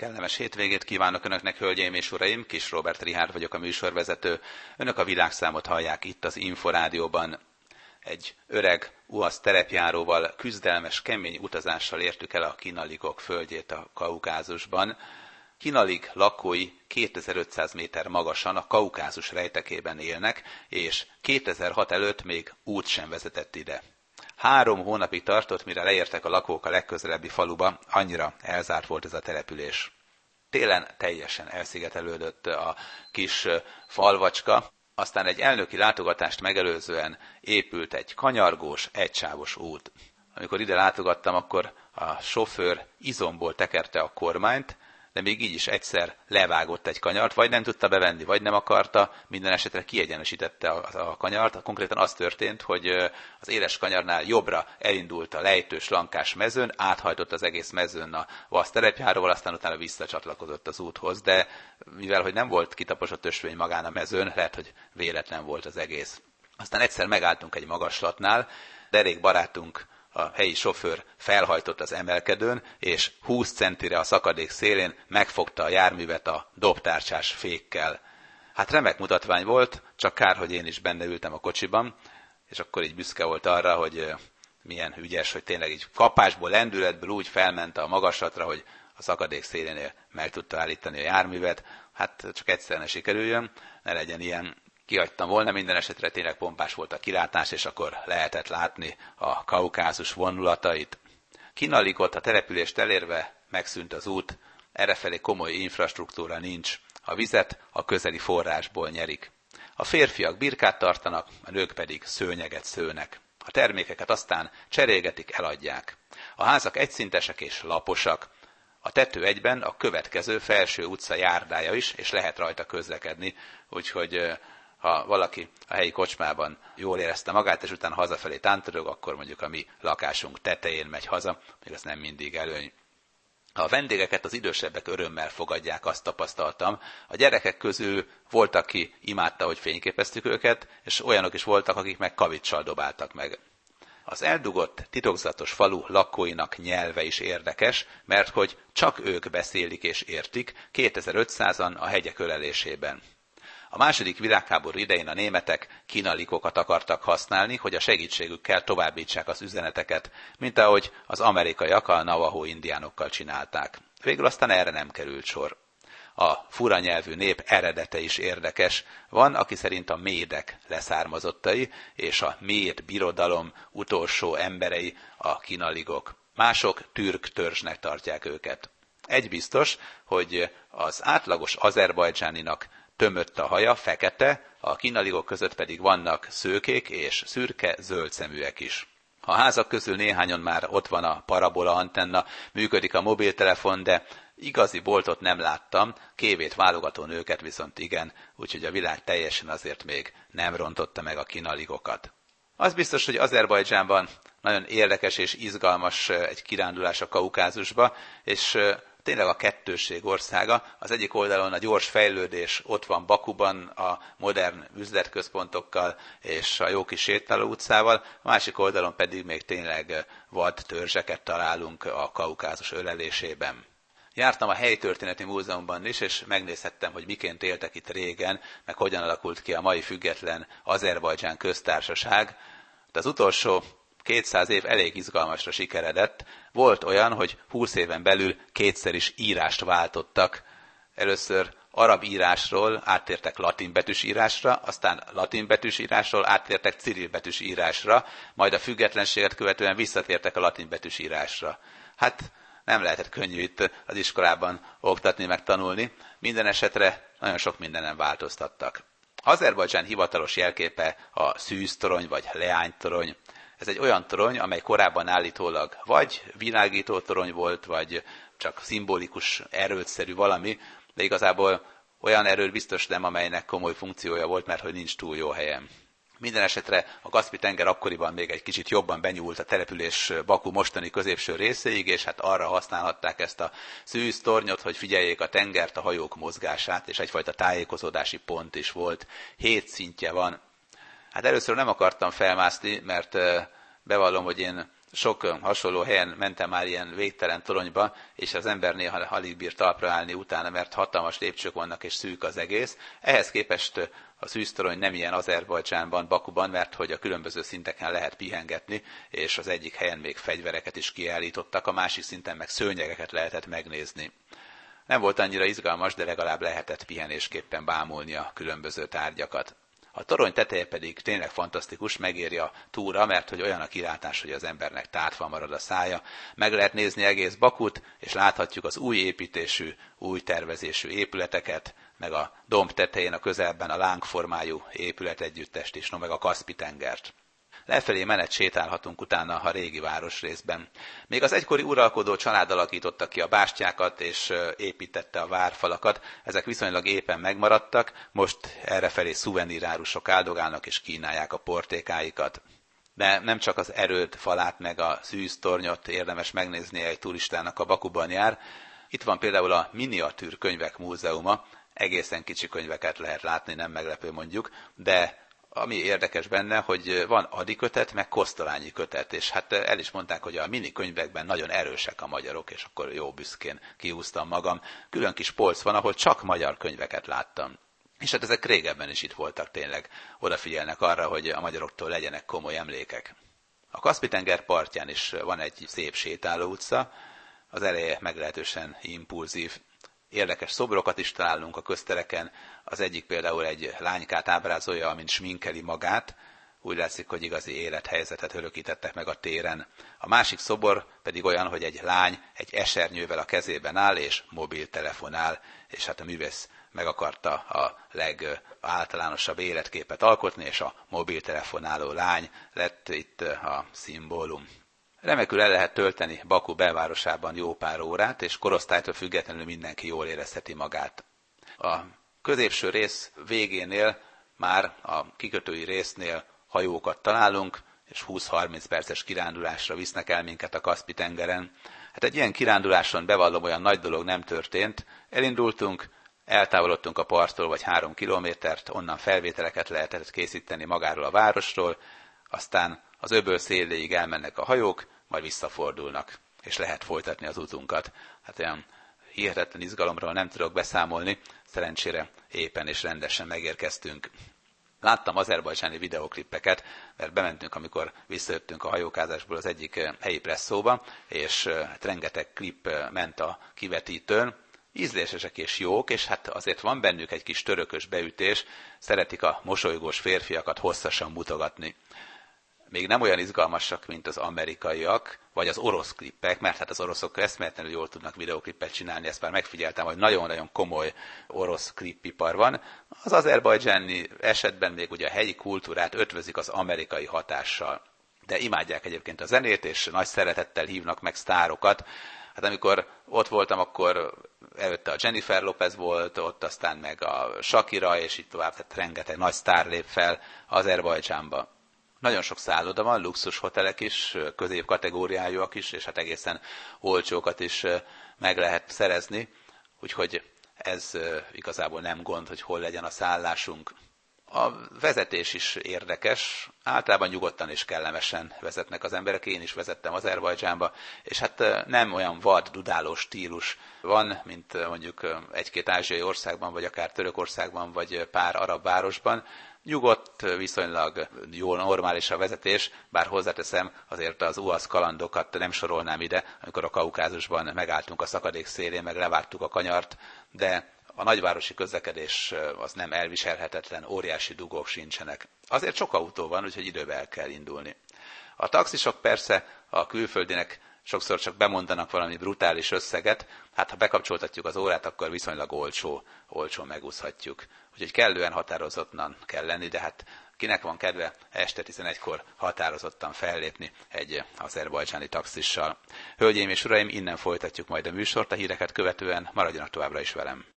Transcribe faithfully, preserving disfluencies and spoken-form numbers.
Kellemes hétvégét kívánok Önöknek, hölgyeim és uraim! Kis Róbert Richárd vagyok, a műsorvezető. Önök a világszámot hallják itt az Inforádióban. Egy öreg uasz terepjáróval, küzdelmes, kemény utazással értük el a Kinalikok földjét a Kaukázusban. Kinalik lakói kétezer-ötszáz méter magasan a Kaukázus rejtekében élnek, és kétezer-hat előtt még út sem vezetett ide. Három hónapig tartott, mire leértek a lakók a legközelebbi faluba, annyira elzárt volt ez a település. Télen teljesen elszigetelődött a kis falvacska, aztán egy elnöki látogatást megelőzően épült egy kanyargós, egysávos út. Amikor ide látogattam, akkor a sofőr izomból tekerte a kormányt, de még így is egyszer levágott egy kanyart, vagy nem tudta bevenni, vagy nem akarta, minden esetre kiegyenesítette a, a kanyart. Konkrétan az történt, hogy az éles kanyarnál jobbra elindult a lejtős, lankás mezőn, áthajtott az egész mezőn a vasz terepjáróval, aztán utána visszacsatlakozott az úthoz, de mivel hogy nem volt kitaposott ösvény magán a mezőn, lehet, hogy véletlen volt az egész. Aztán egyszer megálltunk egy magaslatnál, derék barátunk, a helyi sofőr felhajtott az emelkedőn, és húsz centire a szakadék szélén megfogta a járművet a dobtárcsás fékkel. Hát remek mutatvány volt, csak kár, hogy én is benne ültem a kocsiban, és akkor így büszke volt arra, hogy milyen ügyes, hogy tényleg így kapásból, lendületből úgy felment a magaslatra, hogy a szakadék szélénél meg tudta állítani a járművet. Hát csak egyszer ne sikerüljön, ne legyen ilyen. Kihagytam volna, minden esetre tényleg pompás volt a kilátás, és akkor lehetett látni a Kaukázus vonulatait. Kinalikot, a települést elérve megszűnt az út, errefelé komoly infrastruktúra nincs, a vizet a közeli forrásból nyerik. A férfiak birkát tartanak, a nők pedig szőnyeget szőnek. A termékeket aztán cserélgetik, eladják. A házak egyszintesek és laposak. A tető egyben a következő Felső utca járdája is, és lehet rajta közlekedni, úgyhogy ha valaki a helyi kocsmában jól érezte magát, és utána hazafelé tántorog, akkor mondjuk a mi lakásunk tetején megy haza, még ez nem mindig előny. A vendégeket az idősebbek örömmel fogadják, azt tapasztaltam. A gyerekek közül volt, aki imádta, hogy fényképeztük őket, és olyanok is voltak, akik meg kavicsal dobáltak meg. Az eldugott, titokzatos falu lakóinak nyelve is érdekes, mert hogy csak ők beszélik és értik, kétezer-ötszázan a hegyek ölelésében. A második világháború idején a németek kinalikokat akartak használni, hogy a segítségükkel továbbítsák az üzeneteket, mint ahogy az amerikaiak a navajo indiánokkal csinálták. Végül aztán erre nem került sor. A fura nyelvű nép eredete is érdekes. Van, aki szerint a médek leszármazottai, és a méd birodalom utolsó emberei a kinaligok. Mások türk törzsnek tartják őket. Egy biztos, hogy az átlagos azerbajdzsáninak tömött a haja, fekete, a kinaligok között pedig vannak szőkék és szürke, zöld szeműek is. A házak közül néhányon már ott van a parabola antenna, működik a mobiltelefon, de igazi boltot nem láttam, kévét válogató nőket viszont igen, úgyhogy a világ teljesen azért még nem rontotta meg a kinaligokat. Az biztos, hogy Azerbajdzsánban nagyon érdekes és izgalmas egy kirándulás a Kaukázusba, és tényleg a kettősség országa. Az egyik oldalon a gyors fejlődés, ott van Bakuban a modern üzletközpontokkal és a jó kis sétáló utcával, a másik oldalon pedig még tényleg vad törzseket találunk a Kaukázus ölelésében. Jártam a helytörténeti múzeumban is, és megnézhettem, hogy miként éltek itt régen, meg hogyan alakult ki a mai független Azerbajdzsán köztársaság. De az utolsó kétszáz év elég izgalmasra sikeredett. Volt olyan, hogy húsz éven belül kétszer is írást váltottak. Először arab írásról áttértek latinbetűs írásra, aztán latinbetűs írásról áttértek cirilbetűs írásra, majd a függetlenséget követően visszatértek a latinbetűs írásra. Hát nem lehetett könnyű itt az iskolában oktatni, meg tanulni. Minden esetre nagyon sok mindenen változtattak. Azerbajdzsán hivatalos jelképe a szűztorony vagy leánytorony. Ez egy olyan torony, amely korábban állítólag vagy világító torony volt, vagy csak szimbolikus, erőtszerű valami, de igazából olyan erő biztos nem, amelynek komoly funkciója volt, mert hogy nincs túl jó helyen. Minden esetre a Kaszpi-tenger akkoriban még egy kicsit jobban benyúlt a település Baku mostani középső részéig, és hát arra használhatták ezt a szűztornyot, hogy figyeljék a tengert, a hajók mozgását, és egyfajta tájékozódási pont is volt. Hét szintje van. Hát először nem akartam felmászni, mert bevallom, hogy én Sok hasonló helyen mentem már ilyen végtelen toronyba, és az ember néha alig bír talpra állni utána, mert hatalmas lépcsők vannak, és szűk az egész. Ehhez képest a szűztorony nem ilyen Azerbajdzsánban, Bakuban, mert hogy a különböző szinteken lehet pihengetni, és az egyik helyen még fegyvereket is kiállítottak, a másik szinten meg szőnyegeket lehetett megnézni. Nem volt annyira izgalmas, de legalább lehetett pihenésképpen bámulni a különböző tárgyakat. A torony teteje pedig tényleg fantasztikus, megéri a túra, mert hogy olyan a kilátás, hogy az embernek tátva marad a szája. Meg lehet nézni egész Bakut, és láthatjuk az új építésű, új tervezésű épületeket, meg a domb tetején a közelben a lángformájú épületegyüttest is, no meg a Kaszpi-tengert. Lefelé menet sétálhatunk utána a régi városrészben. Még az egykori uralkodó család alakította ki a bástyákat és építette a várfalakat, ezek viszonylag éppen megmaradtak, most errefelé szuvenírárusok áldogálnak és kínálják a portékáikat. De nem csak az erőd falát meg a szűztornyot érdemes megnézni egy turistának, a Bakuban jár. Itt van például a Miniatűr Könyvek Múzeuma, egészen kicsi könyveket lehet látni, nem meglepő mondjuk, de ami érdekes benne, hogy van adikötet, meg kosztolányi kötet, és hát el is mondták, hogy a mini könyvekben nagyon erősek a magyarok, és akkor jó büszkén kihúztam magam. Külön kis polc van, ahol csak magyar könyveket láttam. És hát ezek régebben is itt voltak tényleg, odafigyelnek arra, hogy a magyaroktól legyenek komoly emlékek. A Kaszpi-tenger partján is van egy szép sétáló utca, az eleje meglehetősen impulzív. Érdekes szobrokat is találunk a köztereken, az egyik például egy lánykát ábrázolja, amint sminkeli magát, úgy látszik, hogy igazi élethelyzetet örökítettek meg a téren. A másik szobor pedig olyan, hogy egy lány egy esernyővel a kezében áll és mobiltelefonál, és hát a művész meg akarta a legáltalánosabb életképet alkotni, és a mobiltelefonáló lány lett itt a szimbólum. Remekül el lehet tölteni Baku belvárosában jó pár órát, és korosztálytól függetlenül mindenki jól érezheti magát. A középső rész végénél, már a kikötői résznél hajókat találunk, és húsz-harminc perces kirándulásra visznek el minket a Kaszpi-tengeren. Hát egy ilyen kiránduláson, bevallom, olyan nagy dolog nem történt. Elindultunk, eltávolodtunk a parttól vagy három kilométert, onnan felvételeket lehetett készíteni magáról a városról, aztán az öböl széléig elmennek a hajók, majd visszafordulnak, és lehet folytatni az utunkat. Hát olyan hihetetlen izgalomról nem tudok beszámolni, szerencsére éppen és rendesen megérkeztünk. Láttam azerbajdzsáni videóklippeket, mert bementünk, amikor visszajöttünk a hajókázásból az egyik helyi presszóba, és hát rengeteg klip ment a kivetítőn, ízlésesek és jók, és hát azért van bennük egy kis törökös beütés, szeretik a mosolygós férfiakat hosszasan mutogatni. Még nem olyan izgalmasak, mint az amerikaiak, vagy az orosz klippek, mert hát az oroszok eszméletlenül jól tudnak videóklippet csinálni, ezt már megfigyeltem, hogy nagyon-nagyon komoly orosz klippipar van. Az azerbajdzsáni esetben még ugye a helyi kultúrát ötvözik az amerikai hatással. De imádják egyébként a zenét, és nagy szeretettel hívnak meg sztárokat. Hát amikor ott voltam, akkor előtte a Jennifer Lopez volt, ott aztán meg a Shakira, és így tovább, tehát rengeteg nagy sztár lép fel Azerbajdzsánba. Nagyon sok szálloda van, luxus hotelek is, középkategóriájúak is, és hát egészen olcsókat is meg lehet szerezni, úgyhogy ez igazából nem gond, hogy hol legyen a szállásunk. A vezetés is érdekes, általában nyugodtan és kellemesen vezetnek az emberek, én is vezettem Azerbajdzsánba, és hát nem olyan vad, dudáló stílus van, mint mondjuk egy-két ázsiai országban, vagy akár Törökországban, vagy pár arab városban. Nyugodt, viszonylag jó, normális a vezetés, bár hozzáteszem, azért az uasz kalandokat nem sorolnám ide, amikor a Kaukázusban megálltunk a szakadék szélén, meg levágtuk a kanyart, de a nagyvárosi közlekedés az nem elviselhetetlen, óriási dugók sincsenek. Azért sok autó van, úgyhogy időben el kell indulni. A taxisok persze a külföldinek sokszor csak bemondanak valami brutális összeget, hát ha bekapcsoltatjuk az órát, akkor viszonylag olcsó, olcsó megúszhatjuk. Úgyhogy kellően határozottan kell lenni, de hát kinek van kedve este tizenegykor határozottan fellépni egy azerbajdzsáni taxissal. Hölgyeim és uraim, innen folytatjuk majd a műsort, a híreket követően maradjanak továbbra is velem.